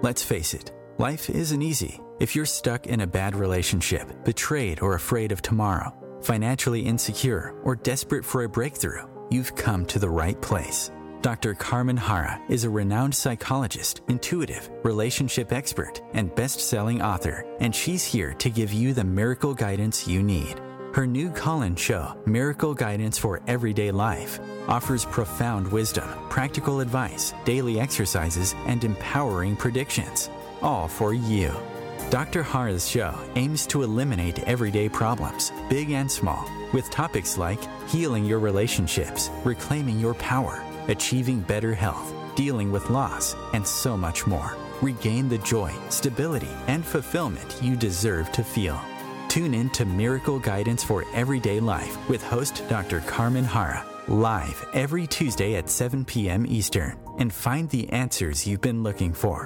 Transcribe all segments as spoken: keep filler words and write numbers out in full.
Let's face it, life isn't easy. If you're stuck in a bad relationship, betrayed or afraid of tomorrow, financially insecure, or desperate for a breakthrough, you've come to the right place. Doctor Carmen Hara is a renowned psychologist, intuitive, relationship expert, and best-selling author, and she's here to give you the miracle guidance you need. Her new call-in show, Miracle Guidance for Everyday Life, offers profound wisdom, practical advice, daily exercises, and empowering predictions, all for you. Doctor Hara's show aims to eliminate everyday problems, big and small, with topics like healing your relationships, reclaiming your power, achieving better health, dealing with loss, and so much more. Regain the joy, stability, and fulfillment you deserve to feel. Tune in to Miracle Guidance for Everyday Life with host Doctor Carmen Hara, live every Tuesday at seven p.m. Eastern, and find the answers you've been looking for.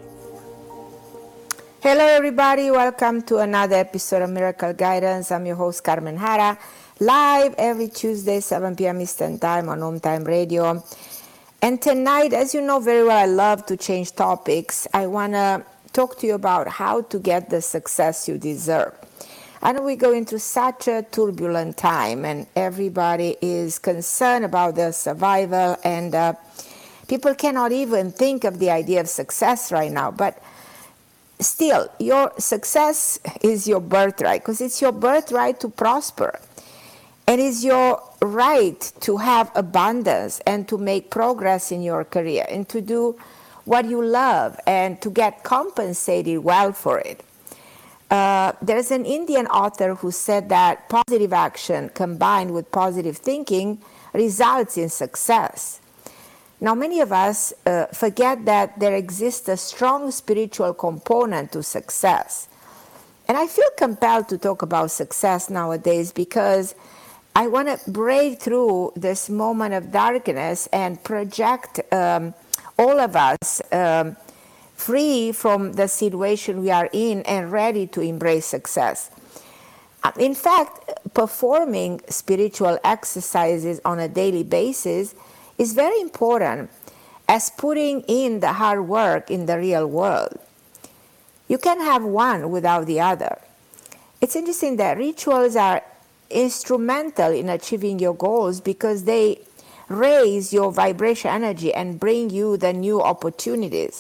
Hello everybody, welcome to another episode of Miracle Guidance. I'm your host Carmen Hara, live every Tuesday, seven p.m. Eastern Time on Home Time Radio. And tonight, as you know very well, I love to change topics. I want to talk to you about how to get the success you deserve. I know we go into such a turbulent time and everybody is concerned about their survival, and uh, people cannot even think of the idea of success right now. But still, your success is your birthright, because it's your birthright to prosper. It is your right to have abundance and to make progress in your career and to do what you love and to get compensated well for it. Uh, there's an Indian author who said that positive action combined with positive thinking results in success. Now, many of us uh, forget that there exists a strong spiritual component to success. And I feel compelled to talk about success nowadays because I want to break through this moment of darkness and project um, all of us um, free from the situation we are in and ready to embrace success. In fact, performing spiritual exercises on a daily basis is very important as putting in the hard work in the real world. You can't have one without the other. It's interesting that rituals are instrumental in achieving your goals because they raise your vibration energy and bring you the new opportunities.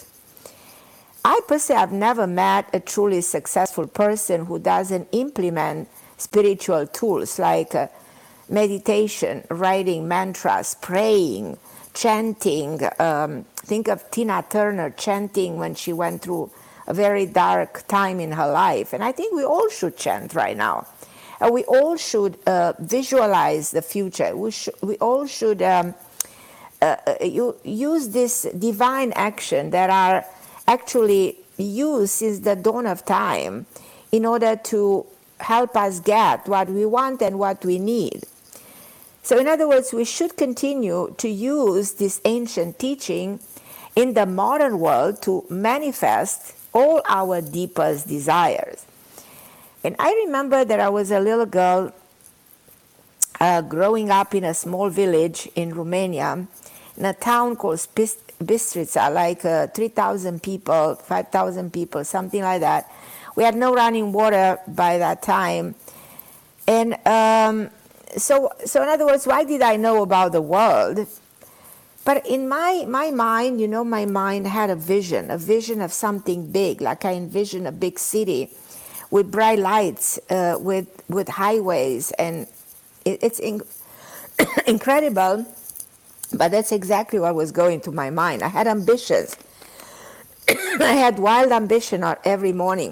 I personally have never met a truly successful person who doesn't implement spiritual tools like uh, meditation, writing mantras, praying, chanting. Um, think of Tina Turner chanting when she went through a very dark time in her life. And I think we all should chant right now. Uh, we all should uh, visualize the future. We, sh- we all should um, uh, you, use this divine action that are actually used since the dawn of time in order to help us get what we want and what we need. So in other words, we should continue to use this ancient teaching in the modern world to manifest all our deepest desires. And I remember that I was a little girl uh, growing up in a small village in Romania, in a town called Spis- Bistrița, like uh, three thousand people, five thousand people, something like that. We had no running water by that time. And um, so, so in other words, why did I know about the world? But in my, my mind, you know, my mind had a vision, a vision of something big, like I envisioned a big city with bright lights, uh, with, with highways, and it, it's in- incredible. But that's exactly what was going to my mind. I had ambitions. I had wild ambition every morning.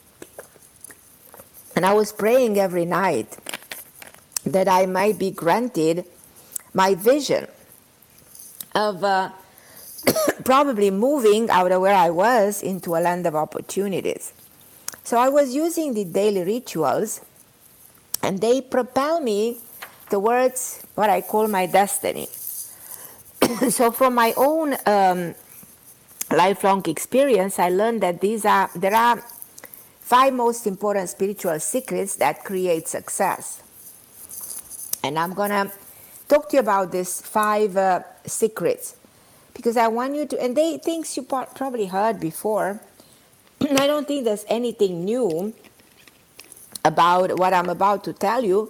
And I was praying every night that I might be granted my vision of uh, probably moving out of where I was into a land of opportunities. So I was using the daily rituals, and they propel me towards what I call my destiny. So from my own um, lifelong experience, I learned that these are there are five most important spiritual secrets that create success. And I'm going to talk to you about these five uh, secrets because I want you to, and they things you probably heard before. I don't think there's anything new about what I'm about to tell you,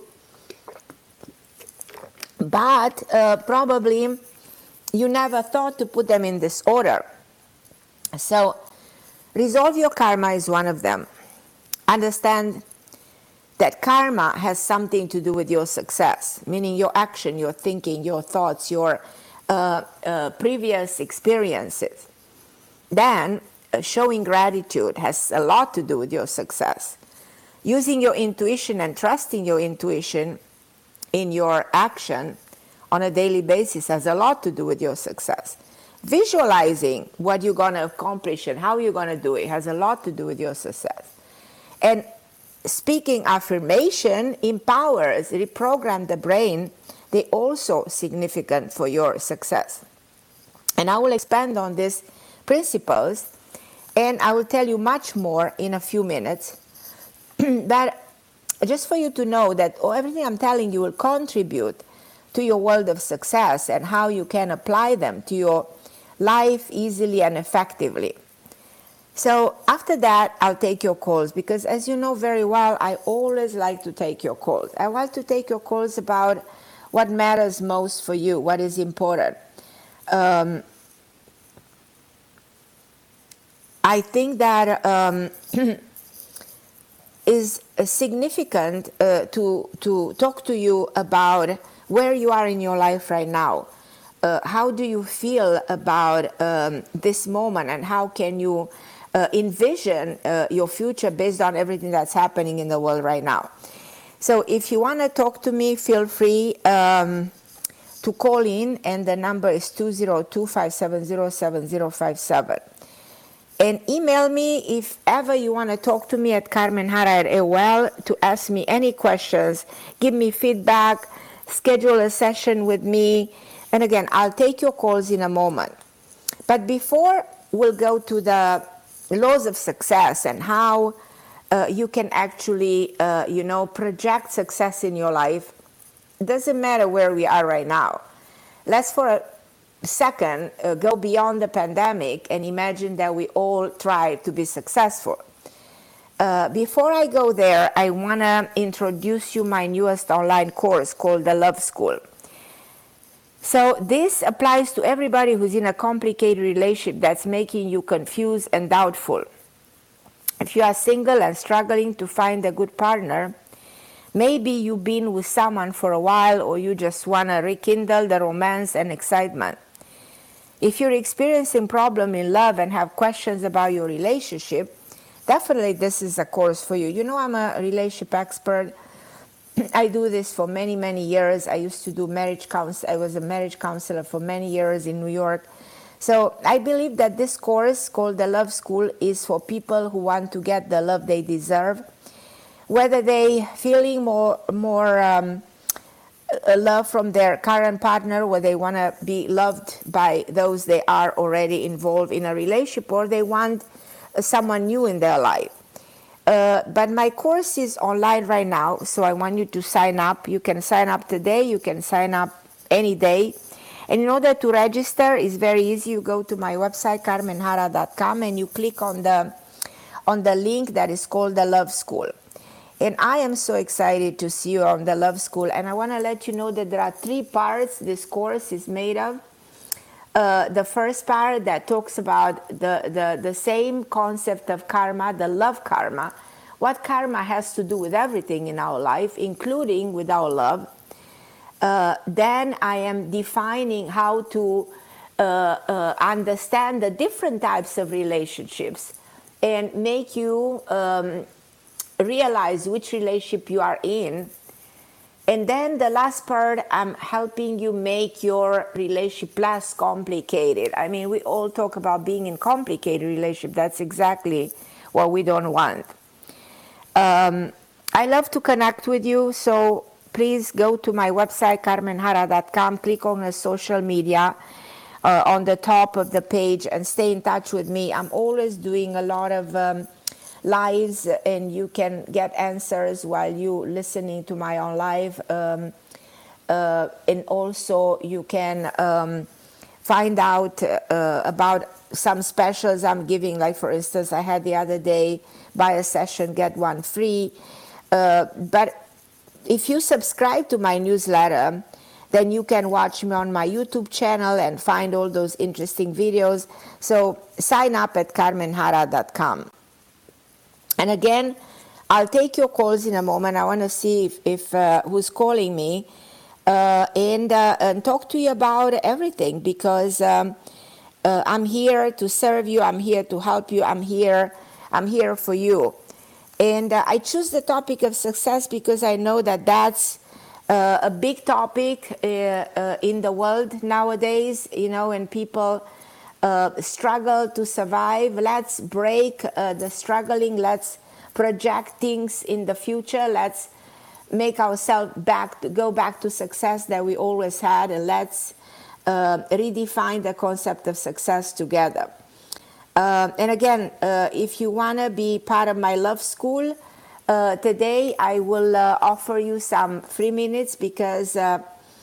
but uh, probably you never thought to put them in this order. So resolve your karma is one of them. Understand that karma has something to do with your success, meaning your action, your thinking, your thoughts, your uh, uh, previous experiences. Then uh, showing gratitude has a lot to do with your success. Using your intuition and trusting your intuition in your action on a daily basis has a lot to do with your success. Visualizing what you're going to accomplish and how you're going to do it has a lot to do with your success. And speaking affirmation empowers, reprogram the brain. They also significant for your success. And I will expand on these principles, and I will tell you much more in a few minutes. But just for you to know that oh, everything I'm telling you will contribute to your world of success and how you can apply them to your life easily and effectively. So after that, I'll take your calls, because as you know very well, I always like to take your calls. I want to take your calls about what matters most for you, what is important. Um, I think that um, is significant uh, to, to talk to you about where you are in your life right now. Uh, how do you feel about um, this moment, and how can you uh, envision uh, your future based on everything that's happening in the world right now? So if you want to talk to me, feel free um, to call in, and the number is two zero two, five seven zero, seven zero five seven. And email me if ever you want to talk to me at carmen hara at A O L to ask me any questions, give me feedback, schedule a session with me. And again, I'll take your calls in a moment. But before we'll go to the laws of success and how uh, you can actually, uh, you know, project success in your life, it doesn't matter where we are right now. Let's for a second uh, go beyond the pandemic and imagine that we all try to be successful. Uh, before I go there, I want to introduce you my newest online course called The Love School. So this applies to everybody who's in a complicated relationship that's making you confused and doubtful. If you are single and struggling to find a good partner, maybe you've been with someone for a while, or you just want to rekindle the romance and excitement. If you're experiencing problem in love and have questions about your relationship, definitely this is a course for you. You know, I'm a relationship expert. I do this for many, many years. I used to do marriage counsel. I was a marriage counselor for many years in New York. So I believe that this course called The Love School is for people who want to get the love they deserve, whether they feeling more, more um, love from their current partner, where they want to be loved by those they are already involved in a relationship, or they want someone new in their life. Uh, but my course is online right now, so I want you to sign up. You can sign up today, you can sign up any day. And in order to register, it's very easy. You go to my website, carmen hara dot com, and you click on the, on the link that is called The Love School. And I am so excited to see you on The Love School. And I want to let you know that there are three parts this course is made of. Uh, the first part that talks about the, the, the same concept of karma, the love karma, what karma has to do with everything in our life, including with our love. Uh, then I am defining how to uh, uh, understand the different types of relationships and make you um, realize which relationship you are in. And then the last part, I'm helping you make your relationship less complicated. I mean, we all talk about being in complicated relationship. That's exactly what we don't want. Um, I love to connect with you, so please go to my website, carmen hara dot com, click on the social media uh, on the top of the page, and stay in touch with me. I'm always doing a lot of um, lives, and you can get answers while you listening to my on live, um, uh, and also you can um, find out uh, about some specials I'm giving. Like, for instance, I had the other day, buy a session, get one free. Uh, but if you subscribe to my newsletter, then you can watch me on my YouTube channel and find all those interesting videos. So sign up at carmen hara dot com. And again, I'll take your calls in a moment. I want to see if, if uh, who's calling me uh, and, uh, and talk to you about everything, because um, uh, I'm here to serve you. I'm here to help you. I'm here. I'm here for you. And uh, I choose the topic of success because I know that that's uh, a big topic uh, uh, in the world nowadays, you know, and people uh, struggle to survive. Let's break uh, the struggling. Let's project things in the future. Let's make ourselves back to, go back to success that we always had, and let's uh, redefine the concept of success together. Uh, and again, uh, if you want to be part of my love school, uh, today I will uh, offer you some free minutes, because uh,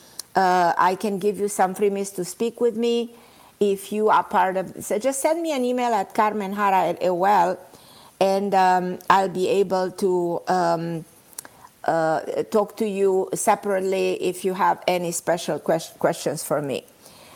uh, I can give you some free minutes to speak with me if you are part of. So just send me an email at carmen hara at A O L, and um, I'll be able to um, uh, talk to you separately if you have any special quest- questions for me.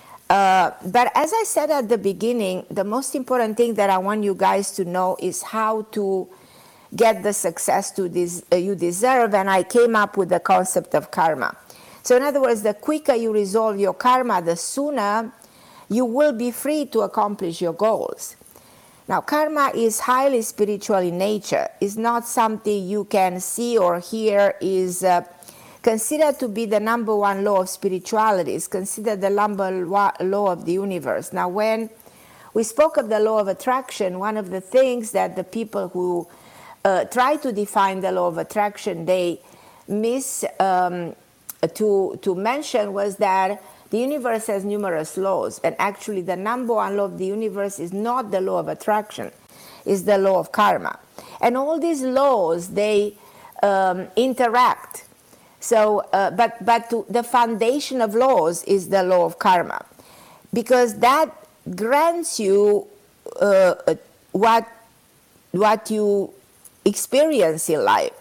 Uh, but as I said at the beginning, the most important thing that I want you guys to know is how to get the success to this, uh, you deserve, and I came up with the concept of karma. So in other words, the quicker you resolve your karma, the sooner you will be free to accomplish your goals. Now, karma is highly spiritual in nature. It's not something you can see or hear. Is uh, considered to be the number one law of spirituality. It's considered the number one law of the universe. Now, when we spoke of the law of attraction, one of the things that the people who uh, try to define the law of attraction, they miss um, to, to mention was that the universe has numerous laws, and actually the number one law of the universe is not the law of attraction, it's the law of karma. And all these laws, they um, interact. So, uh, but, but to, the foundation of laws is the law of karma, because that grants you uh, what, what you experience in life.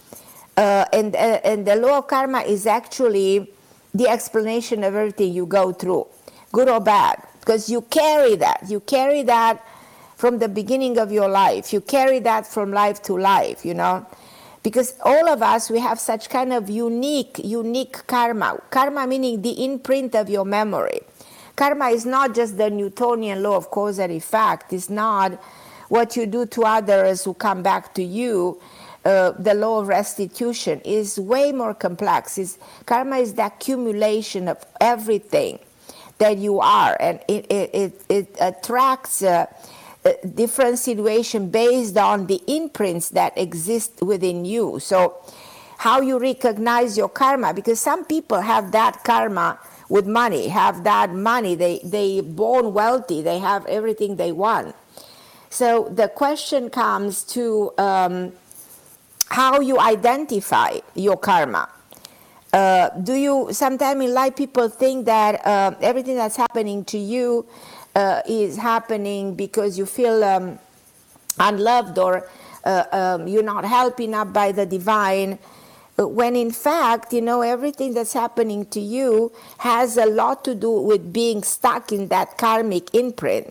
Uh, and, uh, and the law of karma is actually the explanation of everything you go through, good or bad, because you carry that. You carry that from the beginning of your life. You carry that from life to life, you know, because all of us, we have such kind of unique, unique karma. Karma meaning the imprint of your memory. Karma is not just the Newtonian law of cause and effect. It's not what you do to others who come back to you. Uh, the law of restitution is way more complex. It's, karma is the accumulation of everything that you are, and it, it, it, it attracts a, a different situation based on the imprints that exist within you. So how you recognize your karma, because some people have that karma with money, have that money, they, they born wealthy, they have everything they want. So the question comes to um, how you identify your karma. Uh, do you, sometime in life people think that uh, everything that's happening to you uh, is happening because you feel um, unloved, or uh, um, you're not helped enough by the divine, when in fact, you know, everything that's happening to you has a lot to do with being stuck in that karmic imprint.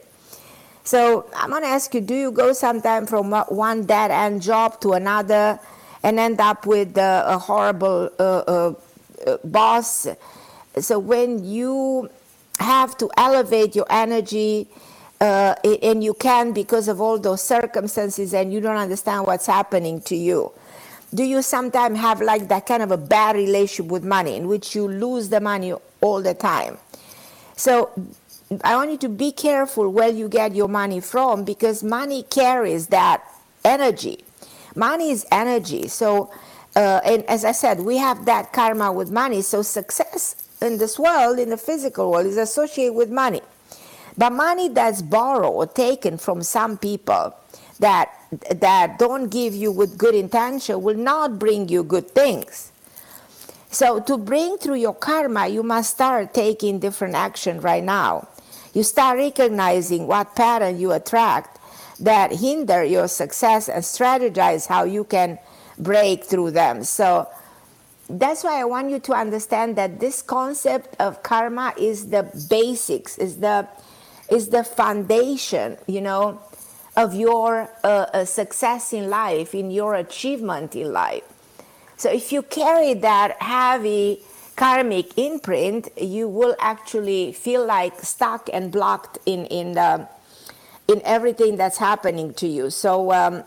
So I'm going to ask you, do you go sometime from one dead-end job to another and end up with uh, a horrible uh, uh, uh, boss? So when you have to elevate your energy, uh, and you can because of all those circumstances, and you don't understand what's happening to you, do you sometimes have like that kind of a bad relationship with money in which you lose the money all the time? So I want you to be careful where you get your money from, because money carries that energy. Money is energy. So, uh, and as I said, we have that karma with money. So success in this world, in the physical world, is associated with money. But money that's borrowed or taken from some people that that don't give you with good intention will not bring you good things. So to bring through your karma, you must start taking different action right now. you start recognizing what pattern you attract that hinder your success and strategize how you can break through them. So that's why I want you to understand that this concept of karma is the basics, is the is the foundation, you know, of your uh, uh, success in life, in your achievement in life. So if you carry that heavy karmic imprint, you will actually feel like stuck and blocked in in the, in everything that's happening to you. So um,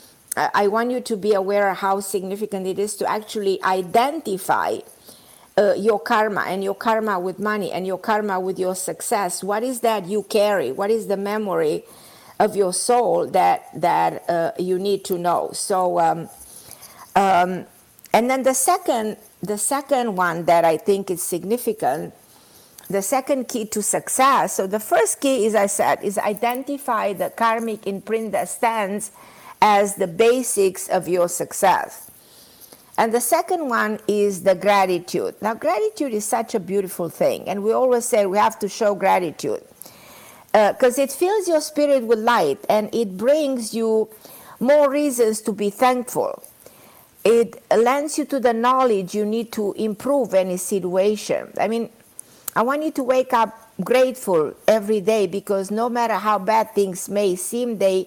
I want you to be aware of how significant it is to actually identify uh, your karma, and your karma with money, and your karma with your success. What is that you carry? What is the memory of your soul that that uh, you need to know? So, um, um, and then the second, the second one that I think is significant, the second key to success. So the first key, as I said, is identify the karmic imprint that stands as the basics of your success. And the second one is the gratitude. Now, gratitude is such a beautiful thing, and we always say we have to show gratitude because uh, it fills your spirit with light, and it brings you more reasons to be thankful. It lends you to the knowledge you need to improve any situation. I mean, I want you to wake up grateful every day, because no matter how bad things may seem, they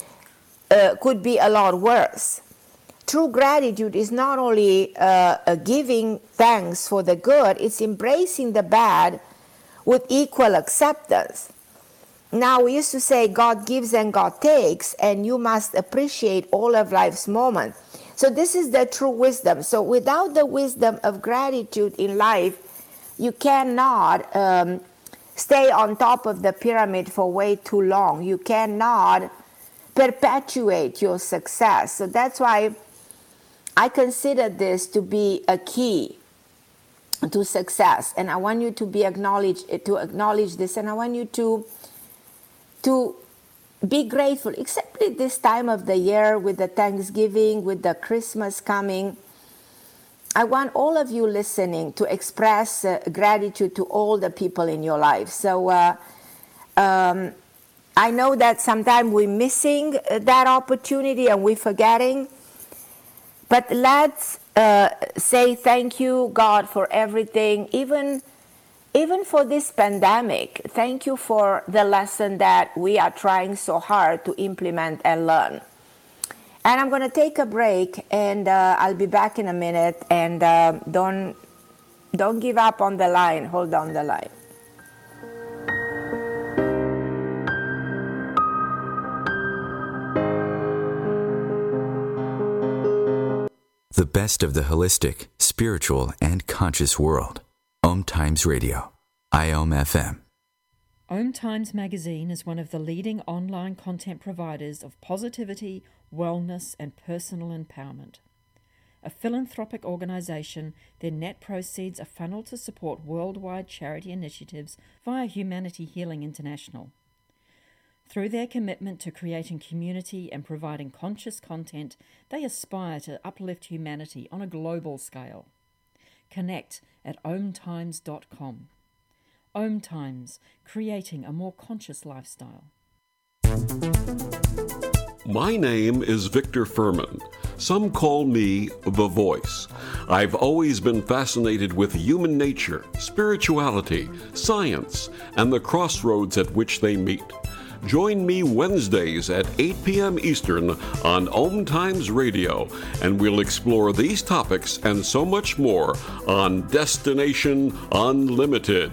uh, could be a lot worse. True gratitude is not only uh, a giving thanks for the good, it's embracing the bad with equal acceptance. Now, we used to say God gives and God takes, and you must appreciate all of life's moments. So this is the true wisdom. So without the wisdom of gratitude in life, you cannot um, stay on top of the pyramid for way too long. You cannot perpetuate your success. So that's why I consider this to be a key to success, and I want you to be acknowledged to acknowledge this, and I want you to to be grateful, except at this time of the year with the Thanksgiving, with the Christmas coming. I want all of you listening to express uh, gratitude to all the people in your life. So uh, um, I know that sometimes we're missing that opportunity and we're forgetting. But let's uh, say thank you, God, for everything, even, even for this pandemic. Thank you for the lesson that we are trying so hard to implement and learn. And I'm going to take a break, and uh, I'll be back in a minute. And uh, don't, don't give up on the line. Hold on the line. The best of the holistic, spiritual, and conscious world. Om Times Radio. I O M F M. Om Times Magazine is one of the leading online content providers of positivity, wellness, and personal empowerment. A philanthropic organization, their net proceeds are funneled to support worldwide charity initiatives via Humanity Healing International. Through their commitment to creating community and providing conscious content, they aspire to uplift humanity on a global scale. Connect at om times dot com. Om Times, creating a more conscious lifestyle. My name is Victor Furman. Some call me The Voice. I've always been fascinated with human nature, spirituality, science, and the crossroads at which they meet. Join me Wednesdays at eight p.m. Eastern on Om Times Radio, and we'll explore these topics and so much more on Destination Unlimited.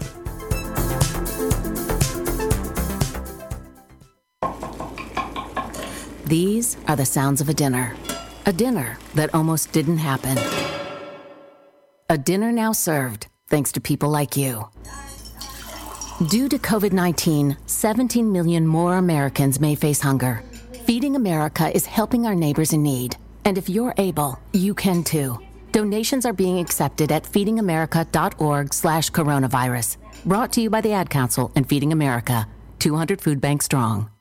These are the sounds of a dinner. A dinner that almost didn't happen. A dinner now served, thanks to people like you. Due to covid nineteen, seventeen million more Americans may face hunger. Feeding America is helping our neighbors in need. And if you're able, you can too. Donations are being accepted at feedingamerica.org slash coronavirus. Brought to you by the Ad Council and Feeding America, two hundred Food Bank strong.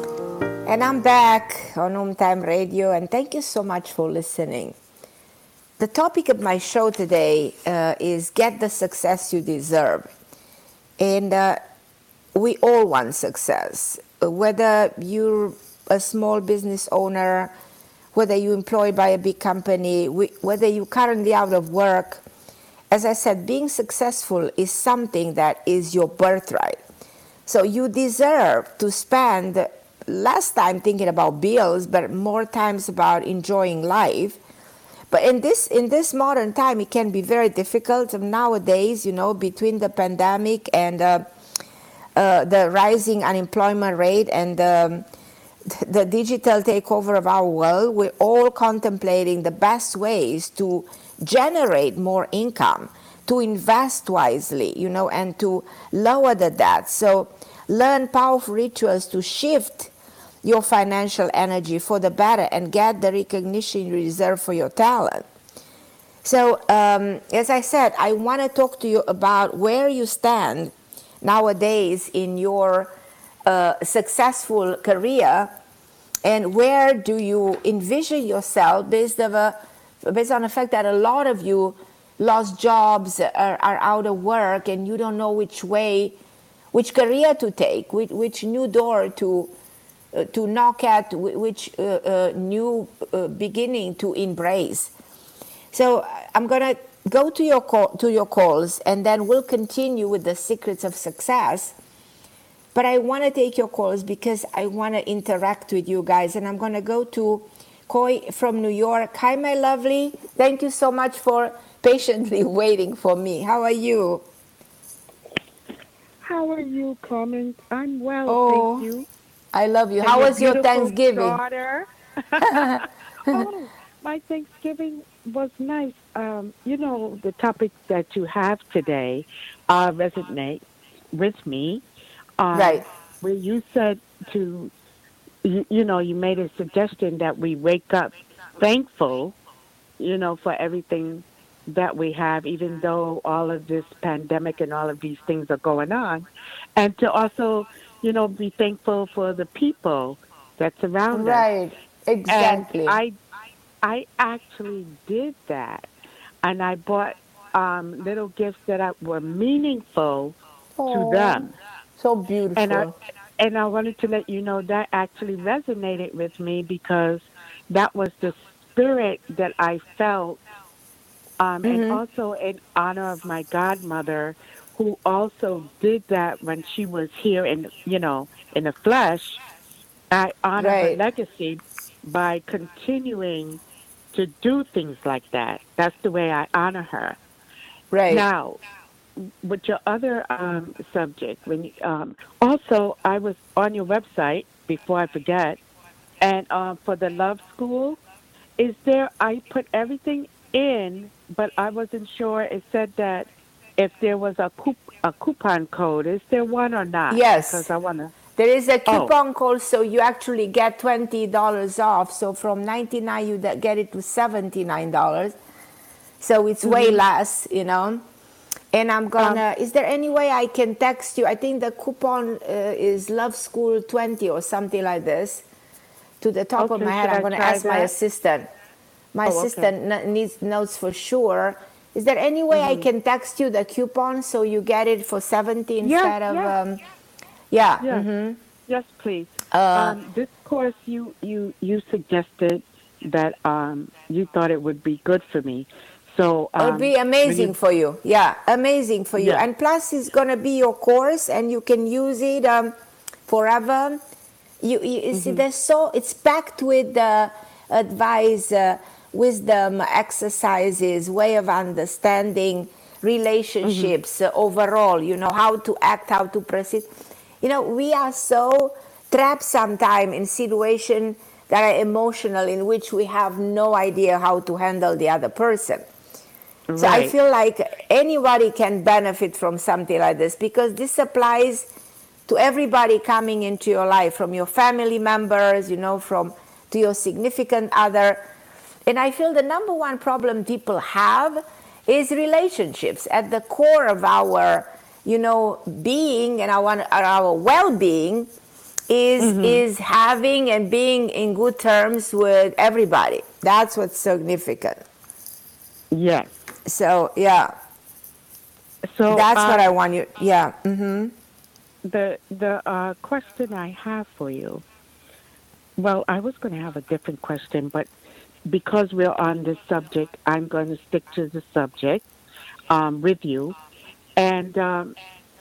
And I'm back on Om Time Radio, and thank you so much for listening. the topic of my show today uh, is Get the Success You Deserve. And uh, we all want success. Whether you're a small business owner, whether you're employed by a big company, whether you're currently out of work, as I said, being successful is something that is your birthright. So you deserve to spend less time thinking about bills, but more times about enjoying life. But in this in this modern time, it can be very difficult. Nowadays, you know, between the pandemic and uh, uh, the rising unemployment rate and um, the digital takeover of our world, we're all contemplating the best ways to generate more income, to invest wisely, you know, and to lower the debt. So learn powerful rituals to shift your financial energy for the better and get the recognition you deserve for your talent. So, um, as I said, I want to talk to you about where you stand nowadays in your uh, successful career, and where do you envision yourself based, of a, based on the fact that a lot of you lost jobs, are, are out of work, and you don't know which way, which career to take, which, which new door to Uh, to knock at, which uh, uh, new uh, beginning to embrace. So I'm going to go to your call, to your calls, and then we'll continue with the secrets of success. But I want to take your calls because I want to interact with you guys, and I'm going to go to Coy from New York. Hi, my lovely. Thank you so much for patiently waiting for me. How are you? How are you, Carmen? I'm well, oh. thank you. I love you. And How your was your Thanksgiving? Daughter. Oh, my Thanksgiving was nice. Um, you know, the topic that you have today uh, resonate with me. Um, right. Where you said to, you, you know, you made a suggestion that we wake up thankful, you know, for everything that we have, even though all of this pandemic and all of these things are going on. And to also, you know, be thankful for the people that surround right. us. Right, exactly. And I, I actually did that, and I bought um, little gifts that I, were meaningful Aww, to them. So beautiful. And I, and I wanted to let you know that actually resonated with me because that was the spirit that I felt, um, mm-hmm. and also in honor of my godmother, who also did that when she was here in, you know, in the flesh. I honor right. her legacy by continuing to do things like that. That's the way I honor her. Right. Now, with your other um, subject, when you, um, also I was on your website, before I forget, and uh, for the Love School, is there, I put everything in, but I wasn't sure. It said that if there was a, coup, a coupon code, is there one or not? Yes. Because I want to. There is a coupon oh. code, so you actually get twenty dollars off. So from ninety-nine dollars, you get it to seventy-nine dollars. So it's mm-hmm. way less, you know. And I'm going to, um, is there any way I can text you? I think the coupon uh, is Love School twenty or something like this. To the top okay, of my head, I'm going to ask that? my assistant. My oh, assistant okay. needs notes for sure. Is there any way mm-hmm. I can text you the coupon so you get it for seventy instead yeah, of... Yeah, um, yeah. yeah. Mm-hmm. Yes, please. Uh, um, this course, you, you, you suggested that um, you thought it would be good for me. So um, it would be amazing you, for you. Yeah, amazing for you. Yeah. And plus, it's going to be your course, and you can use it um, forever. You, you, you mm-hmm. see, there's so it's packed with uh, advice, uh, wisdom, exercises, way of understanding relationships mm-hmm. uh, overall. You know, how to act, how to proceed. You know, we are so trapped sometimes in situations that are emotional, in which we have no idea how to handle the other person. Right. So I feel like anybody can benefit from something like this, because this applies to everybody coming into your life, from your family members, you know, from to your significant other. And I feel the number one problem people have is relationships. At the core of our, you know, being and our, our well-being is mm-hmm. is having and being in good terms with everybody. That's what's significant. Yes. So yeah, So that's what I uh, want you. Yeah. Mm-hmm. the the uh, question I have for you. Well, I was going to have a different question, but because we're on this subject, I'm going to stick to the subject um, with you. And um,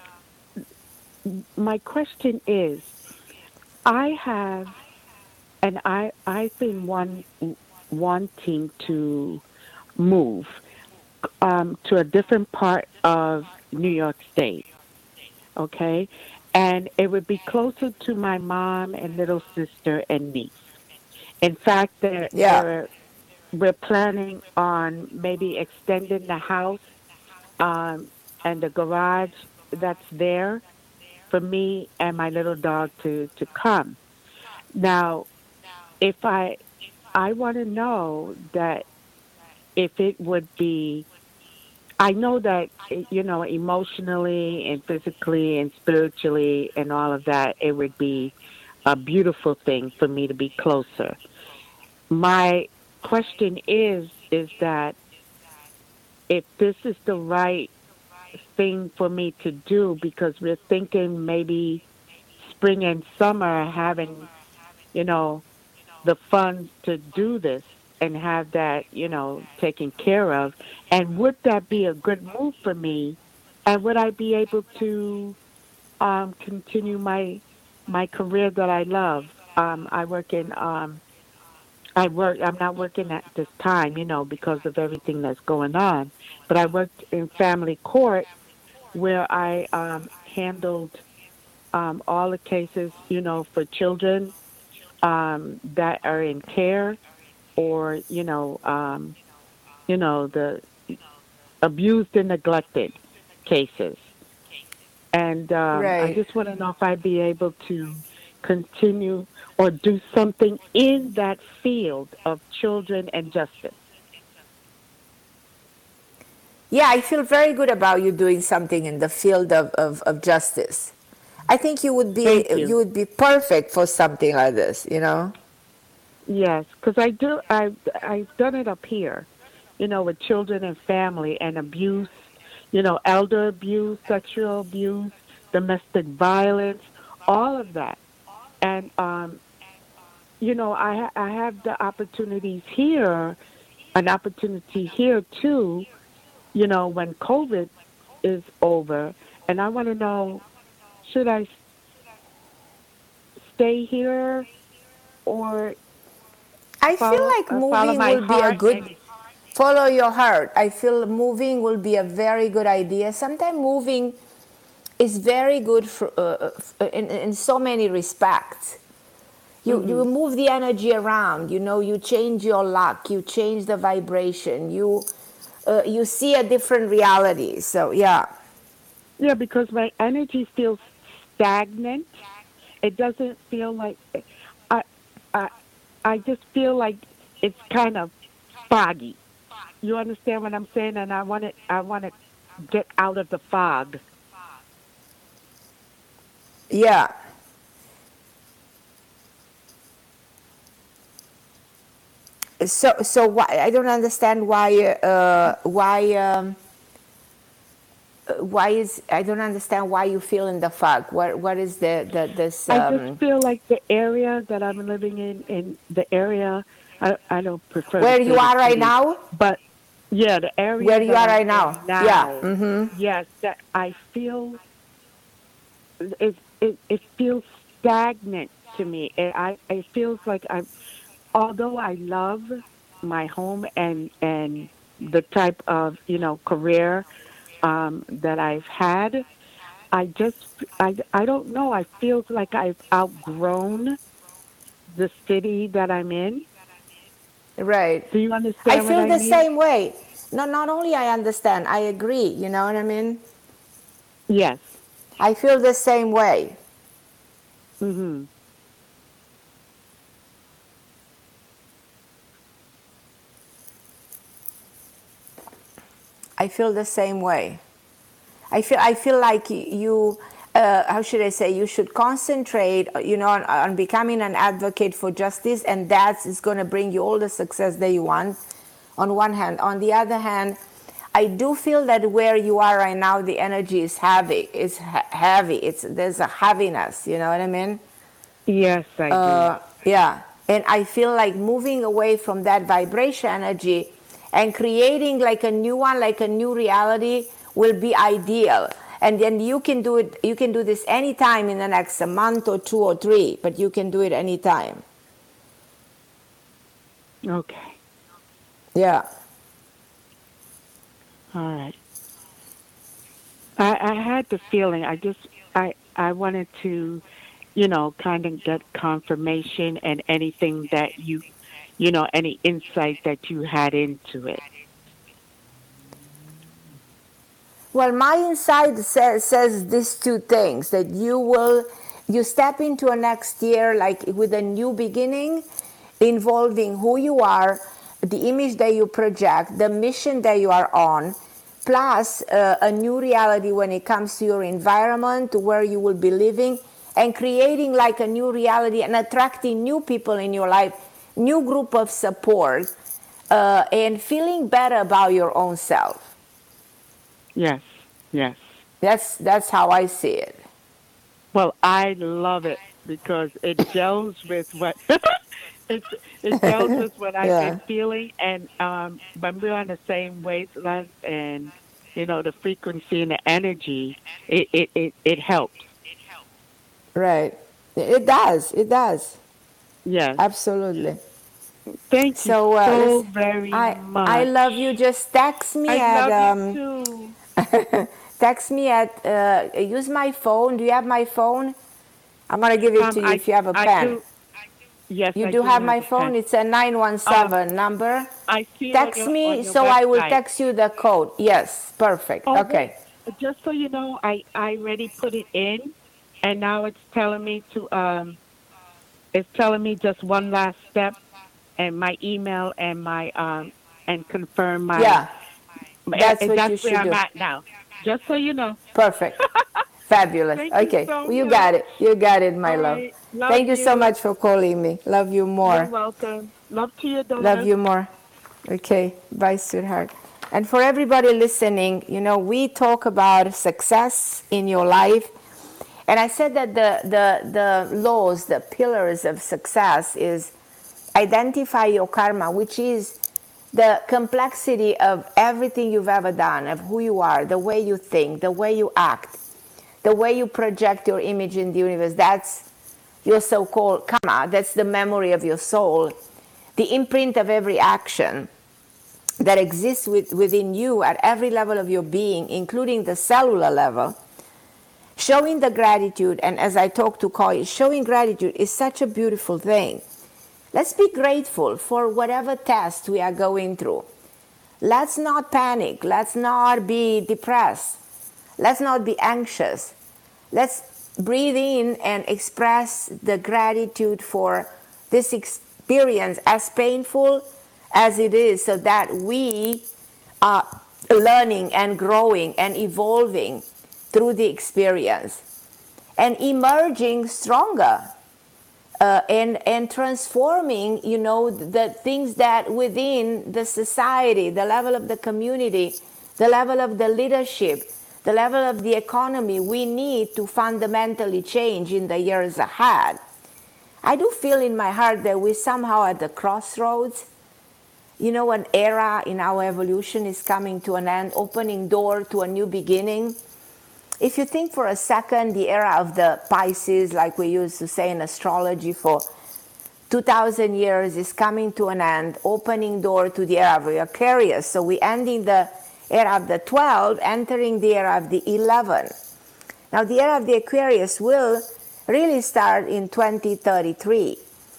my question is, I have, and I I've been one wanting to move um, to a different part of New York State. Okay, and it would be closer to my mom and little sister and niece. In fact, they're, Yeah. they're, we're planning on maybe extending the house um, and the garage that's there for me and my little dog to, to come. Now, if I I want to know that if it would be, I know that eh, you know emotionally and physically and spiritually and all of that, it would be a beautiful thing for me to be closer. My question is is that if this is the right thing for me to do, because we're thinking maybe spring and summer having, you know, the funds to do this and have that, you know, taken care of. And would that be a good move for me? And would I be able to um, continue my my career that I love? Um, I work in um, I work. I'm not working at this time, you know, because of everything that's going on. But I worked in family court where I um, handled um, all the cases, you know, for children um, that are in care or, you know, um, you know, the abused and neglected cases. And um, I Right. just want to know if I'd be able to continue or do something in that field of children and justice. Yeah, I feel very good about you doing something in the field of, of, of justice. I think you would be Thank you. you would be perfect for something like this, you know? Yes, because I do. I I've done it up here, you know, with children and family and abuse, you know, elder abuse, sexual abuse, domestic violence, all of that. And um, you know, I ha- I have the opportunities here, an opportunity here too. You know, when COVID is over, and I want to know, should I s- stay here or I feel follow like uh, follow moving my will be a heart good and follow your heart. I feel moving will be a very good idea. Sometimes moving is very good for, uh, uh, in, in so many respects. You, you mhm. move the energy around, you know, you change your luck, you change the vibration, you, uh, you see a different reality. So, yeah. Yeah, because my energy feels stagnant. It doesn't feel like I I I just feel like it's kind of foggy. You understand what I'm saying? And I want to I want to get out of the fog. Yeah. So, so why, I don't understand why, uh, why, um, why is, I don't understand why you feel in the fog. What, what is the, the, this, I just um, feel like the area that I'm living in, in the area, I, I don't prefer to where you say the are right city, now? but yeah, the area Where you that are I'm right in now? Yeah. now, Mm-hmm. yes, that I feel it, it, it feels stagnant to me. It, I, it feels like I'm, although I love my home and, and the type of, you know, career um, that I've had, I just, I, I don't know. I feel like I've outgrown the city that I'm in. Right. Do you I understand what feel I the mean? same way. No, not only I understand, I agree. You know what I mean? Yes. I feel the same way. Mhm. I feel the same way. I feel I feel like you. Uh, how should I say? You should concentrate, you know, on, on becoming an advocate for justice, and that is going to bring you all the success that you want. on one hand. On the other hand, I do feel that where you are right now, the energy is heavy. It's he- heavy. It's there's a heaviness. You know what I mean? Yes, I Uh, do. yeah. And I feel like moving away from that vibration energy and creating like a new one, like a new reality, will be ideal. And then you can do it. You can do this anytime in the next a month or two or three. But you can do it anytime. Okay. Yeah. All right. I, I had the feeling. I just I I wanted to, you know, kind of get confirmation and anything that you, you know, any insight that you had into it. Well, my insight says, says these two things, that you will, you step into a next year like with a new beginning involving who you are, the image that you project, the mission that you are on, plus uh, a new reality when it comes to your environment, to where you will be living, and creating like a new reality and attracting new people in your life, new group of support, uh, and feeling better about your own self. Yes, yes. That's that's how I see it. Well, I love it because it gels with what it, it gels with what I've Yeah. been feeling, and um, when we're on the same wavelength, and you know the frequency and the energy, it it it, it helps. Right. It does. It does. Yes. Absolutely. Thank you So uh, so listen, very I much. I love you. Just text me I at love um, you too. text me at uh, use my phone. Do you have my phone? I'm gonna give it Um, to you I if you have a I pen. do. Yes, You I do do have have my a phone. pen. It's a nine one Um, seven number. I see it on Text your me on your so I will website. text you the code. Yes, perfect. Oh Okay. wait, just so you know, I I already put it in, and now it's telling me to um, it's telling me just one last step, and my email and my um and confirm my. Yeah, And that's and what you that's where should I'm do. at now. Just so you know. Perfect. Fabulous. Thank you Okay, so you much. got it. You got it, my All love. right. Love Thank you so you. much for calling me. Love you You're more. welcome. Love to your Love daughter. you more. Okay, bye, sweetheart. And for everybody listening, you know, we talk about success in your life. And I said that the, the, the laws, the pillars of success is identify your karma, which is the complexity of everything you've ever done, of who you are, the way you think, the way you act, the way you project your image in the universe. That's your so-called karma. That's the memory of your soul, the imprint of every action that exists with, within you at every level of your being, including the cellular level. Showing the gratitude, and as I talk to Koi, showing gratitude is such a beautiful thing. Let's be grateful for whatever test we are going through. Let's not panic. Let's not be depressed. Let's not be anxious. Let's breathe in and express the gratitude for this experience, as painful as it is, so that we are learning and growing and evolving through the experience and emerging stronger. Uh, and and transforming, you know, the things that within the society, the level of the community, the level of the leadership, the level of the economy, we need to fundamentally change in the years ahead. I do feel in my heart that we're somehow at the crossroads. You know, an era in our evolution is coming to an end, opening door to a new beginning. If you think for a second, the era of the Pisces, like we used to say in astrology for two thousand years, is coming to an end, opening door to the era of the Aquarius. So we're ending the era of the twelve, entering the era of the eleven. Now the era of the Aquarius will really start in twenty thirty-three.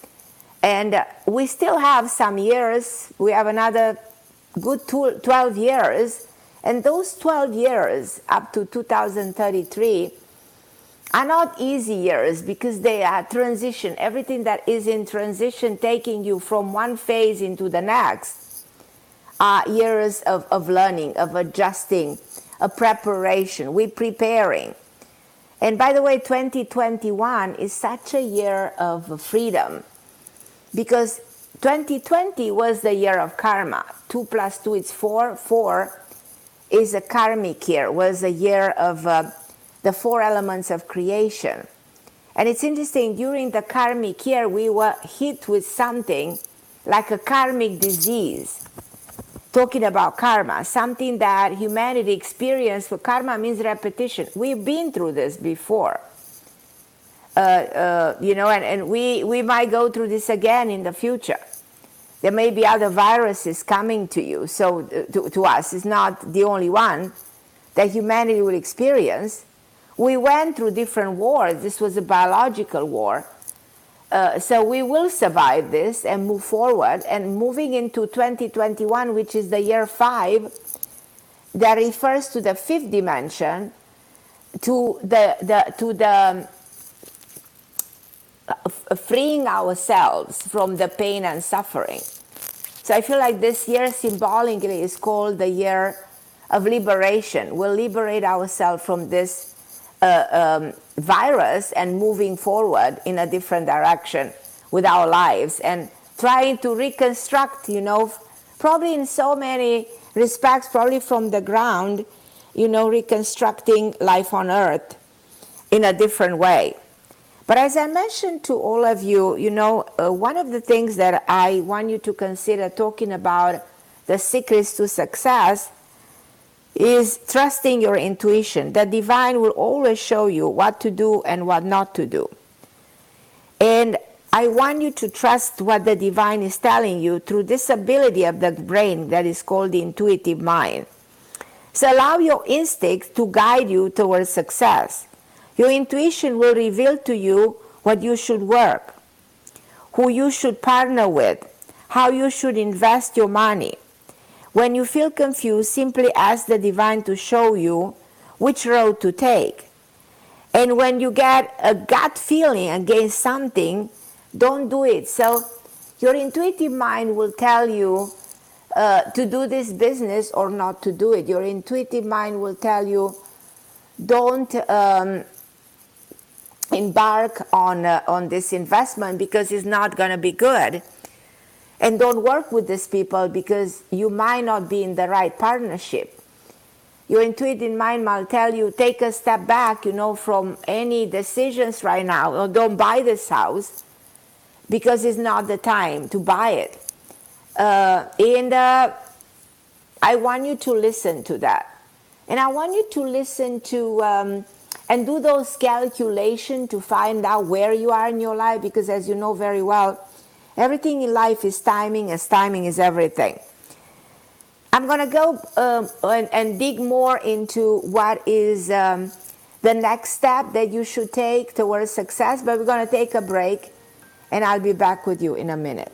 And uh, we still have some years. We have another good two, twelve years. And those twelve years up to two thousand thirty-three are not easy years, because they are transition. Everything that is in transition, taking you from one phase into the next, are years of, of learning, of adjusting, of preparation. We're preparing. And by the way, twenty twenty-one is such a year of freedom, because twenty twenty was the year of karma. Two plus two is four. Four is a karmic year, was a year of uh, the four elements of creation. And it's interesting, during the karmic year, we were hit with something like a karmic disease, talking about karma, something that humanity experienced. For karma means repetition. We've been through this before. Uh, uh, you know, and, and we, we might go through this again in the future. There may be other viruses coming to you, so uh, to, to us, it's not the only one that humanity will experience. We went through different wars. This was a biological war. Uh, so we will survive this and move forward. And moving into twenty twenty-one, which is the year five, that refers to the fifth dimension, to the, the, to the uh, freeing ourselves from the pain and suffering. So I feel like this year symbolically is called the year of liberation. We'll liberate ourselves from this uh, um, virus and moving forward in a different direction with our lives and trying to reconstruct, you know, probably in so many respects, probably from the ground, you know, reconstructing life on earth in a different way. But as I mentioned to all of you, you know, uh, one of the things that I want you to consider talking about the secrets to success is trusting your intuition. The divine will always show you what to do and what not to do. And I want you to trust what the divine is telling you through this ability of the brain that is called the intuitive mind. So allow your instincts to guide you towards success. Your intuition will reveal to you what you should work, who you should partner with, how you should invest your money. When you feel confused, simply ask the divine to show you which road to take. And when you get a gut feeling against something, don't do it. So your intuitive mind will tell you uh, to do this business or not to do it. Your intuitive mind will tell you don't um, embark on, uh, on this investment because it's not going to be good. And don't work with these people because you might not be in the right partnership. Your intuitive mind might tell you, take a step back, you know, from any decisions right now, or don't buy this house because it's not the time to buy it. Uh, and uh, I want you to listen to that. And I want you to listen to um, and do those calculations to find out where you are in your life, because as you know very well, everything in life is timing, as timing is everything. I'm going to go um, and, and dig more into what is um, the next step that you should take towards success, but we're going to take a break, and I'll be back with you in a minute.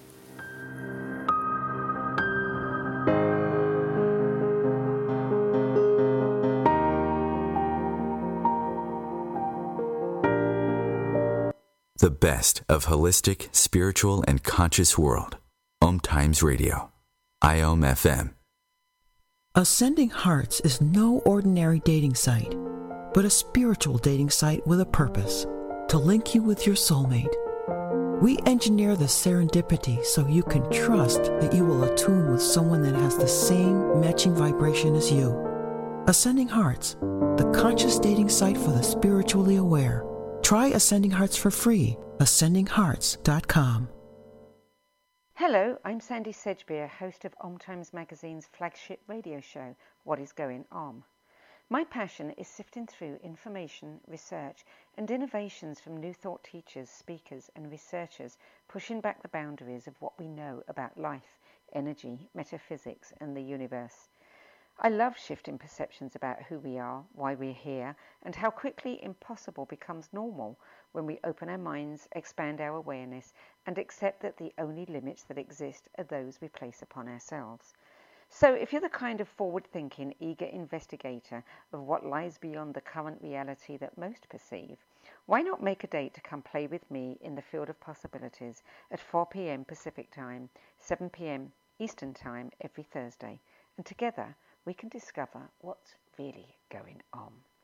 The best of holistic, spiritual, and conscious world. Om Times Radio. I O M F M. Ascending Hearts is no ordinary dating site, but a spiritual dating site with a purpose, to link you with your soulmate. We engineer the serendipity so you can trust that you will attune with someone that has the same matching vibration as you. Ascending Hearts, the conscious dating site for the spiritually aware. Try Ascending Hearts for free. ascending hearts dot com. Hello, I'm Sandy Sedgbeer, host of Om Times Magazine's flagship radio show, What is Going Om. My passion is sifting through information, research, and innovations from new thought teachers, speakers, and researchers, pushing back the boundaries of what we know about life, energy, metaphysics, and the universe. I love shifting perceptions about who we are, why we're here, and how quickly impossible becomes normal when we open our minds, expand our awareness, and accept that the only limits that exist are those we place upon ourselves. So if you're the kind of forward-thinking, eager investigator of what lies beyond the current reality that most perceive, why not make a date to come play with me in the field of possibilities at four p.m. Pacific Time, seven p.m. Eastern Time every Thursday, and together we can discover what's really going on.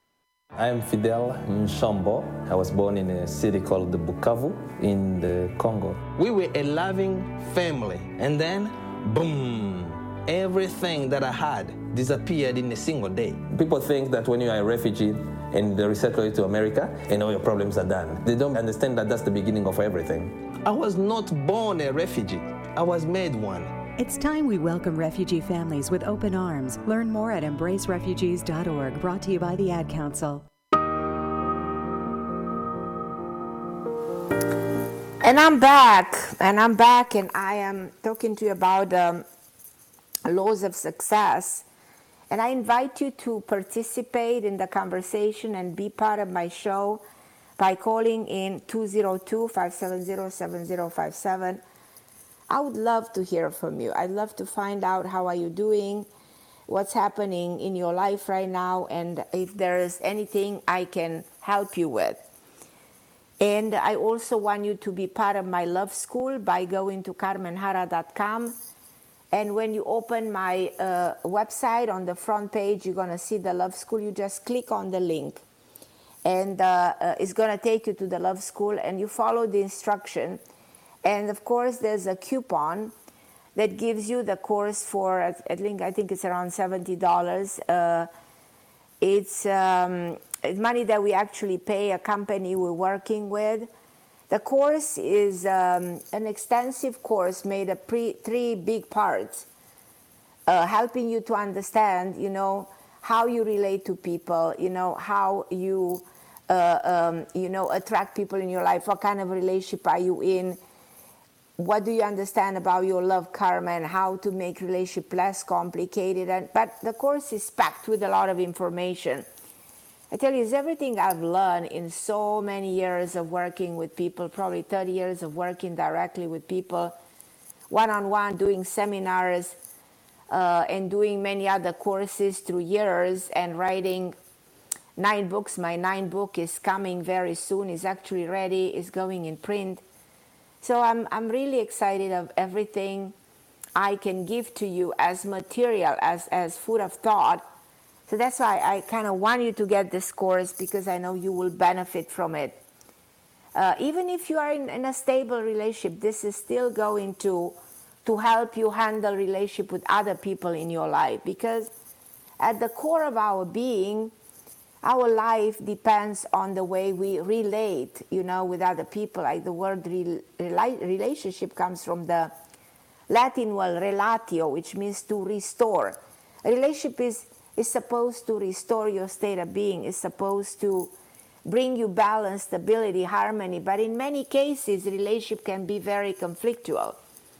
I am Fidel Nshambo. I was born in a city called Bukavu in the Congo. We were a loving family, and then, boom, everything that I had disappeared in a single day. People think that when you are a refugee and they resettle you to America, and all your problems are done. They don't understand that that's the beginning of everything. I was not born a refugee. I was made one. It's time we welcome refugee families with open arms. Learn more at embrace refugees dot org, brought to you by the Ad Council. And I'm back, and I'm back, and I am talking to you about um, laws of success. And I invite you to participate in the conversation and be part of my show by calling in two oh two, five seven zero, seven zero five seven. I would love to hear from you. I'd love to find out how are you doing, what's happening in your life right now, and if there is anything I can help you with. And I also want you to be part of my love school by going to carmen hara dot com. And when you open my uh, website, on the front page, you're going to see the love school. You just click on the link. And uh, uh, it's going to take you to the love school, and you follow the instruction. And of course, there's a coupon that gives you the course for, I think, I think it's around seventy dollars. Uh, it's, um, it's money that we actually pay a company we're working with. The course is um, an extensive course made of pre- three big parts, uh, helping you to understand, you know, how you relate to people, you know, how you, uh, um, you know, attract people in your life, what kind of relationship are you in, what do you understand about your love karma, and how to make relationship less complicated. And but the course is packed with a lot of information. I tell you, it's everything I've learned in so many years of working with people, probably thirty years of working directly with people, one-on-one, doing seminars, uh, and doing many other courses through years, and writing nine books. My ninth book is coming very soon. It's actually ready. It's going in print. So I'm I'm really excited of everything I can give to you as material, as, as food of thought. So that's why I kind of want you to get this course, because I know you will benefit from it. Uh, even if you are in, in a stable relationship, this is still going to, to help you handle relationship with other people in your life. Because at the core of our being, our life depends on the way we relate, you know, with other people. Like the word re- rela- relationship comes from the Latin word relatio, which means to restore. A relationship is, is supposed to restore your state of being. It's supposed to bring you balance, stability, harmony. But in many cases, relationship can be very conflictual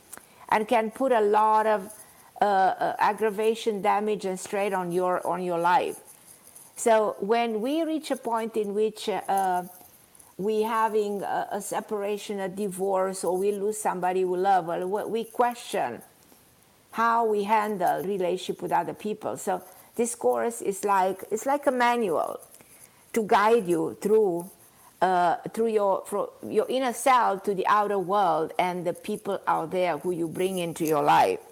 and can put a lot of uh, uh, aggravation, damage, and strain on your on your life. So when we reach a point in which uh, we having a, a separation, a divorce, or we lose somebody we love, well, we question how we handle relationship with other people. So this course is like it's like a manual to guide you through uh, through your from your inner self to the outer world and the people out there who you bring into your life.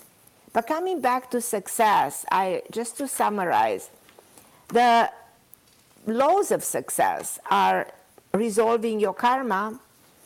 But coming back to success, I just to summarize. The laws of success are resolving your karma,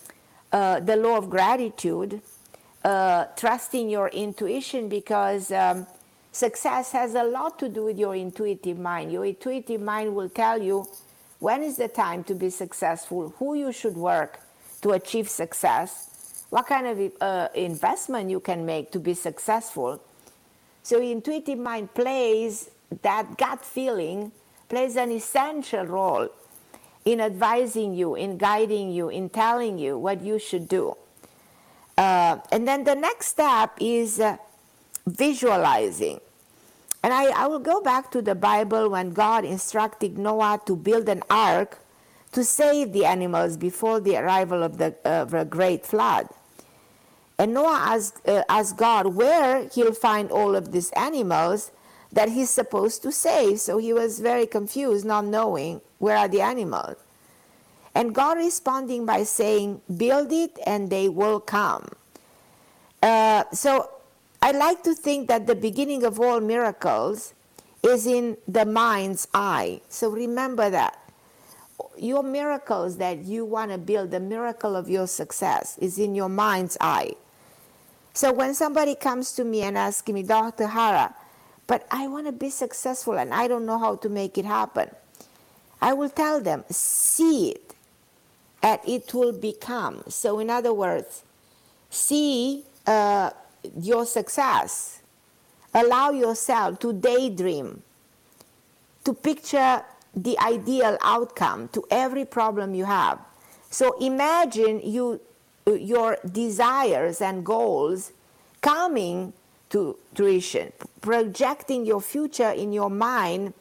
uh, the law of gratitude, uh, trusting your intuition, because um, success has a lot to do with your intuitive mind. Your intuitive mind will tell you when is the time to be successful, who you should work to achieve success, what kind of uh, investment you can make to be successful. So intuitive mind plays that gut feeling, plays an essential role in advising you, in guiding you, in telling you what you should do. Uh, and then the next step is uh, visualizing. And I, I will go back to the Bible when God instructed Noah to build an ark to save the animals before the arrival of the, uh, the great flood. And Noah asked, uh, asked God where he'll find all of these animals that he's supposed to save. So he was very confused, not knowing where are the animals. And God responding by saying, build it and they will come. Uh, so I like to think that the beginning of all miracles is in the mind's eye. So remember that. Your miracles that you want to build, the miracle of your success is in your mind's eye. So when somebody comes to me and asks me, Doctor Hara, but I want to be successful and I don't know how to make it happen, I will tell them, see it and it will become. So in other words, see uh, your success. Allow yourself to daydream, to picture the ideal outcome to every problem you have. So imagine you, your desires and goals coming to fruition, projecting your future in your mind,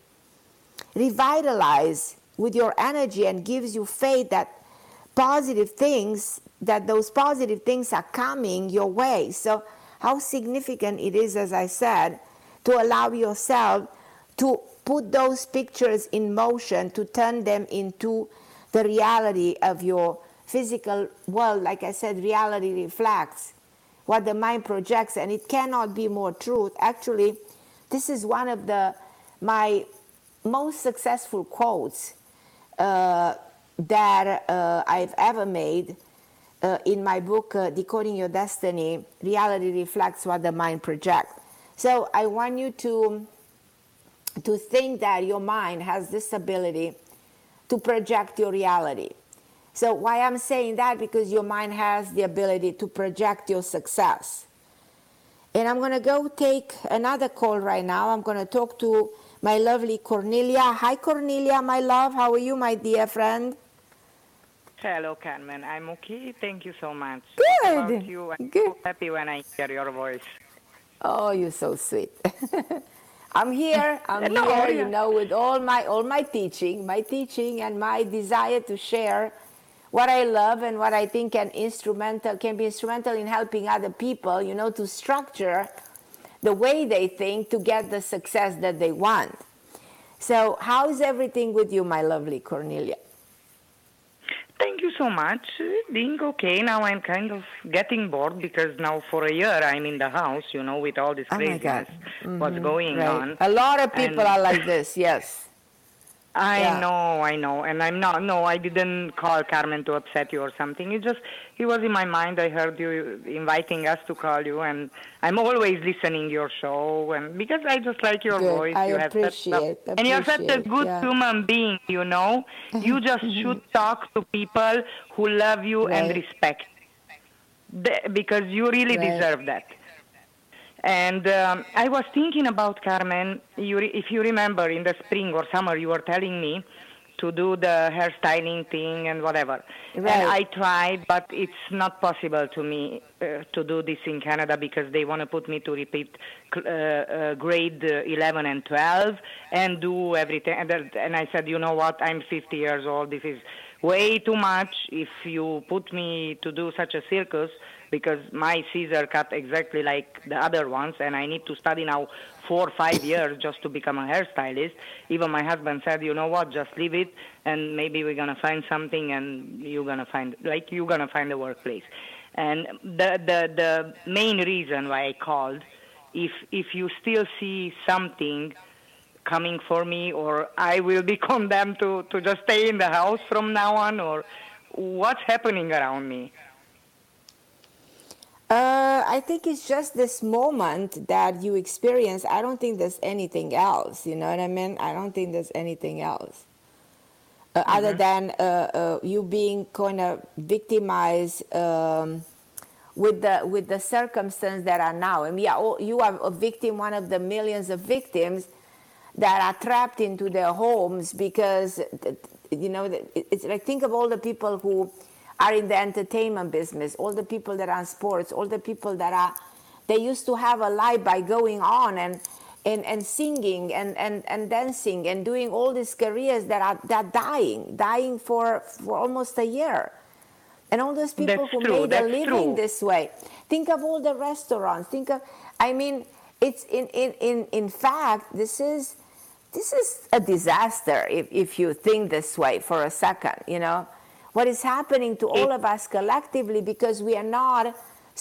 revitalize with your energy and gives you faith that positive things, that those positive things are coming your way. So how significant it is, as I said, to allow yourself to put those pictures in motion, to turn them into the reality of your physical world. Like I said, reality reflects what the mind projects, and it cannot be more truth. Actually, this is one of the my most successful quotes uh, that uh, I've ever made uh, in my book, uh, Decoding Your Destiny. Reality reflects what the mind projects. So I want you to to think that your mind has this ability to project your reality. So why I'm saying that? Because your mind has the ability to project your success. And I'm going to go take another call right now. I'm going to talk to my lovely Cornelia. Hi, Cornelia, my love. How are you, my dear friend? Hello, Carmen. I'm okay. Thank you so much. Good. How about you? I'm Good. so happy when I hear your voice. Oh, you're so sweet. I'm here, I'm No, here, yeah. you know, with all my all my teaching, my teaching and my desire to share what I love and what I think can instrumental can be instrumental in helping other people, you know, to structure the way they think to get the success that they want. So how's everything with you, my lovely Cornelia? Thank you so much. Being okay. Now I'm kind of getting bored because now for a year I'm in the house, you know, with all this Oh my God. craziness, Mhm. what's going Right. on. A lot of people And- are like this, yes. I Yeah. know, I know, and I'm not. No, I didn't call Carmen to upset you or something. It just, it was in my mind. I heard you inviting us to call you, and I'm always listening your show, and because I just like your Good. voice. I you have appreciate, such, and you're such a appreciate, good yeah. human being. You know, you just should talk to people who love you and Right. respect, The- because you really Right. deserve that. And um, I was thinking about, Carmen, you re- if you remember in the spring or summer, you were telling me to do the hairstyling thing and whatever. Right. And I tried, but it's not possible to me uh, to do this in Canada because they want to put me to repeat uh, uh, grade uh, eleven and twelve and do everything. And, that- and I said, you know what, I'm fifty years old. This is way too much if you put me to do such a circus, because my Caesar cut exactly like the other ones, and I need to study now four or five years just to become a hairstylist. Even my husband said, you know what, just leave it, and maybe we're going to find something, and you're going to find, like, you're going to find a workplace. And the, the, the main reason why I called, if, if you still see something coming for me, or I will be condemned to, to just stay in the house from now on, or what's happening around me? Uh, I think it's just this moment that you experience. I don't think there's anything else. You know what I mean? I don't think there's anything else. Uh, mm-hmm. Other than uh, uh, you being kind of victimized um, with the with the circumstances that are now. I mean, yeah, oh, you are a victim, one of the millions of victims that are trapped into their homes because, you know, it's like, think of all the people who are in the entertainment business, all the people that are in sports, all the people that are, they used to have a life by going on and and, and singing and, and, and dancing and doing all these careers that are that are dying, dying for, for almost a year. And all those people That's who true, made a that's living true. this way. Think of all the restaurants. Think of, I mean, it's in, in, in, in fact, this is, this is a disaster if, if you think this way for a second, you know. What is happening to all of us collectively, because we are not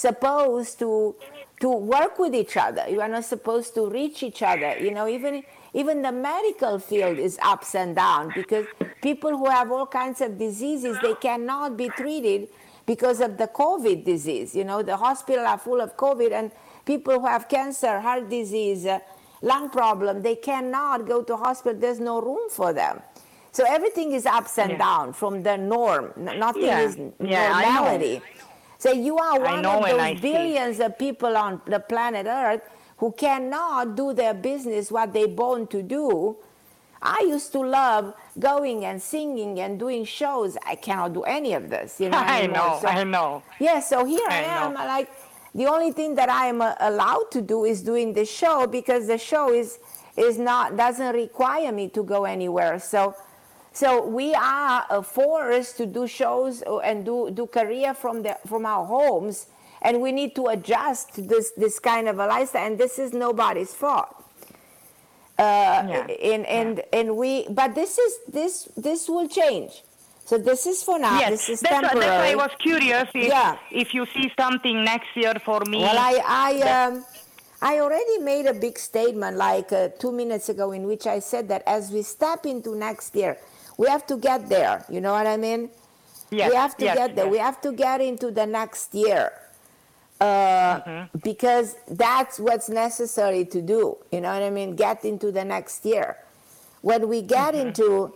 supposed to to work with each other. You are not supposed to reach each other. You know, even even the medical field is ups and down, because people who have all kinds of diseases, they cannot be treated because of the COVID disease. You know, the hospitals are full of COVID, and people who have cancer, heart disease, uh, lung problem, they cannot go to hospital. There's no room for them. So everything is ups and yeah. down from the norm. Nothing yeah. is yeah, normality. So you are one of those billions see. of people on the planet Earth who cannot do their business, what they're born to do. I used to love going and singing and doing shows. I cannot do any of this. You know, I anymore. know, so, I know. Yeah, so here I, I am, know. like, the only thing that I am uh, allowed to do is doing the show, because the show is is not doesn't require me to go anywhere. So, so we are uh, forced to do shows and do do career from the from our homes, and we need to adjust to this this kind of a lifestyle. And this is nobody's fault. Uh, yeah. And and yeah. and we, but this is this this will change. So this is for now. Yes, this is that's temporary. Why, that's why I was curious if, yeah. if you see something next year for me. Well, I I um, I already made a big statement like uh, two minutes ago, in which I said that as we step into next year, we have to get there. You know what I mean? Yes. We have to yes, get there. Yes. We have to get into the next year. Uh, mm-hmm. Because that's what's necessary to do. You know what I mean? Get into the next year. When we get mm-hmm. into,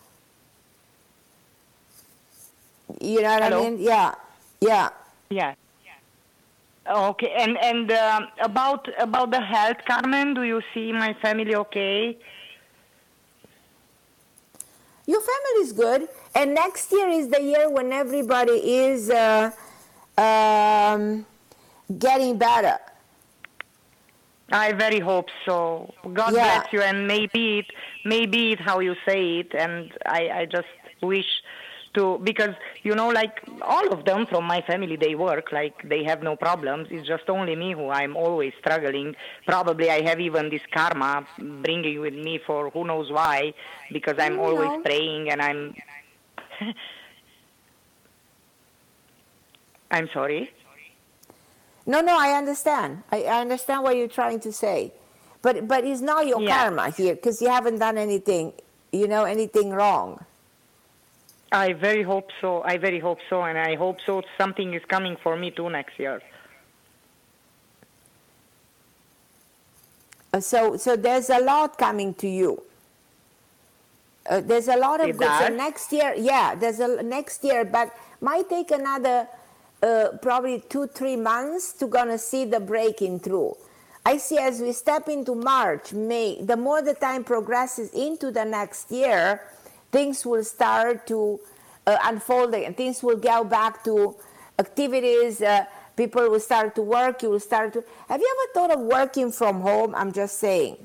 you know what Hello? I mean? Yeah, yeah. Yeah. Okay, and and um, about about the health, Carmen, do you see my family okay? Your family is good, and next year is the year when everybody is uh, um, getting better. I very hope so. God yeah. bless you, and maybe it, maybe it how you say it, and I, I just wish to, because, you know, like, all of them from my family, they work, like, they have no problems. It's just only me who I'm always struggling. Probably I have even this karma bringing with me for who knows why, because I'm always know. praying, and I'm... I'm sorry? No, no, I understand. I, I understand what you're trying to say. But but it's not your yeah. karma here, because you haven't done anything, you know, anything wrong. I very hope so. I very hope so. And I hope so something is coming for me too next year. Uh, so so there's a lot coming to you. Uh, there's a lot of it good. Does? So next year, yeah, there's a next year, but might take another uh, probably two, three months to gonna see the breaking through. I see as we step into March, May, the more the time progresses into the next year, things will start to uh, unfold and things will go back to activities. Uh, people will start to work. You will start to. Have you ever thought of working from home? I'm just saying.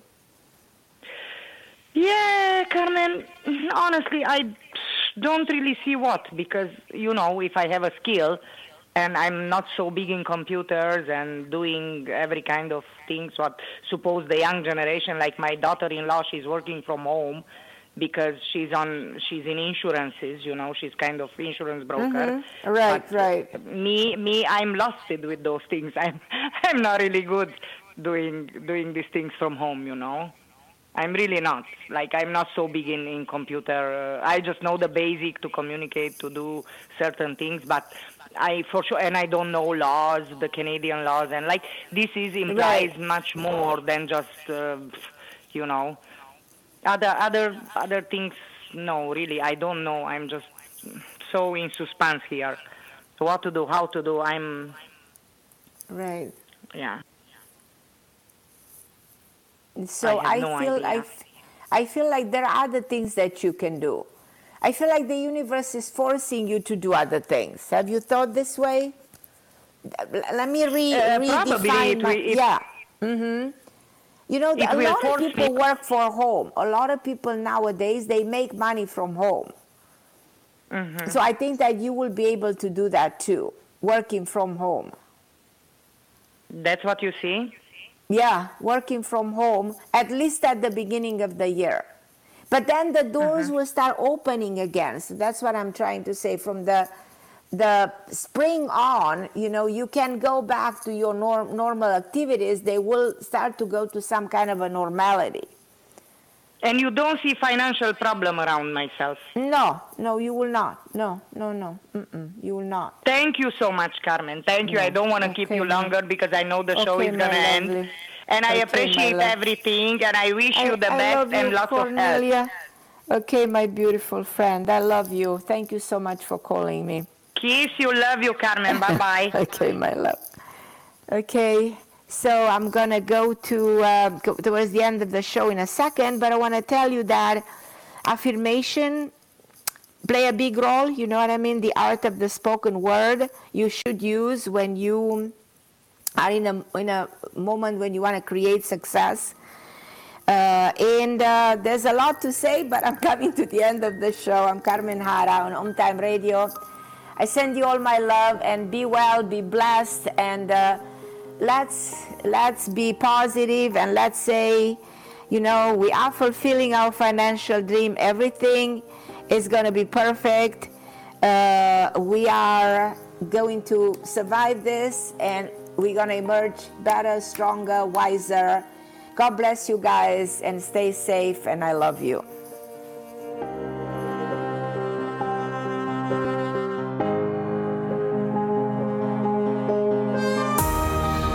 Yeah, Carmen, honestly, I don't really see what, because, you know, if I have a skill and I'm not so big in computers and doing every kind of things, what suppose the young generation, like my daughter-in-law, she's working from home because she's on, she's in insurances, you know, she's kind of insurance broker. Mm-hmm. Right, but right. Me, me, I'm lost with those things. I'm, I'm not really good doing, doing these things from home, you know. I'm really not. Like, I'm not so big in, in computer. Uh, I just know the basic to communicate, to do certain things, but I, for sure, and I don't know laws, the Canadian laws, and like, this is implies right. much more than just, uh, you know, other, other, other things, no, really, I don't know. I'm just so in suspense here. What to do, how to do, I'm... Right. Yeah. So I, I no feel idea. I, f- I feel like there are other things that you can do. I feel like the universe is forcing you to do other things. Have you thought this way? Let me re- uh, redefine. My, it, yeah. Mm-hmm. You know, a lot of people me. work for home. A lot of people nowadays, they make money from home. Mm-hmm. So I think that you will be able to do that too, working from home. That's what you see? Yeah, working from home, at least at the beginning of the year. But then the doors uh-huh. will start opening again. So that's what I'm trying to say. From the the spring on, you know, you can go back to your norm, normal activities. They will start to go to some kind of a normality. And you don't see financial problem around myself? No, no, you will not. No, no, no. Mm-mm, you will not. Thank you so much, Carmen. Thank you. No. I don't want to okay, keep you longer because I know the okay, show is going to end. And I okay, appreciate everything, and I wish I, you the I best and you, lots Cornelia. of health. Okay, my beautiful friend. I love you. Thank you so much for calling me. Kiss you. Love you, Carmen. Bye-bye. Okay, my love. Okay. So I'm going to go to uh, go towards the end of the show in a second, but I want to tell you that affirmation play a big role, you know what I mean? The art of the spoken word you should use when you are in a, in a moment when you want to create success. Uh, and uh, there's a lot to say, but I'm coming to the end of the show. I'm Carmen Jara on Home Time Radio. I send you all my love, and be well, be blessed, and uh, Let's let's be positive, and let's say, you know, we are fulfilling our financial dream. Everything is going to be perfect. Uh, we are going to survive this, and we're going to emerge better, stronger, wiser. God bless you guys, and stay safe, and I love you.